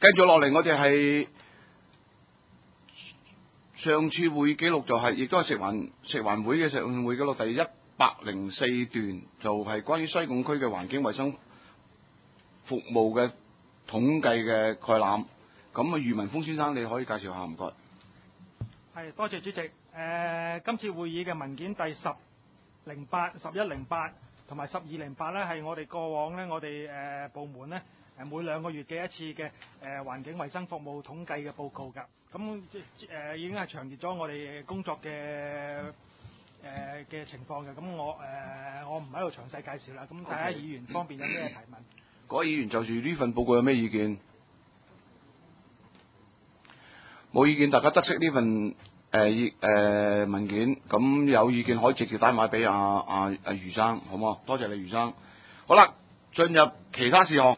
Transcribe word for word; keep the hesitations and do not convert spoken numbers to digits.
繼續落嚟，我哋係上次會議記錄就係、是，亦都係食環食環會嘅食環會記錄第一百零四段，就係、是、關於西貢區嘅環境衛生服務嘅統計嘅概覽。咁啊，余文峰先生，你可以介紹下，唔該。 係，多謝主席。誒、呃，今次會議嘅文件第十零八、十一零八同埋十二零八咧，係我哋過往咧，我哋誒、呃、部門咧誒每兩個月嘅一次嘅誒、呃、環境衛生服務統計嘅報告㗎。咁誒、呃、已經係詳列咗我哋工作嘅誒嘅情況嘅。咁我誒、呃、我唔喺度詳細介紹啦。咁大家議員方面有咩提問？ 各位議員就住呢份報告有咩意見？冇意見，大家得悉呢份誒誒、呃呃、文件。咁有意見可以直接打電話俾阿阿阿余生，好唔好？多謝你，余生。好啦，進入其他事項。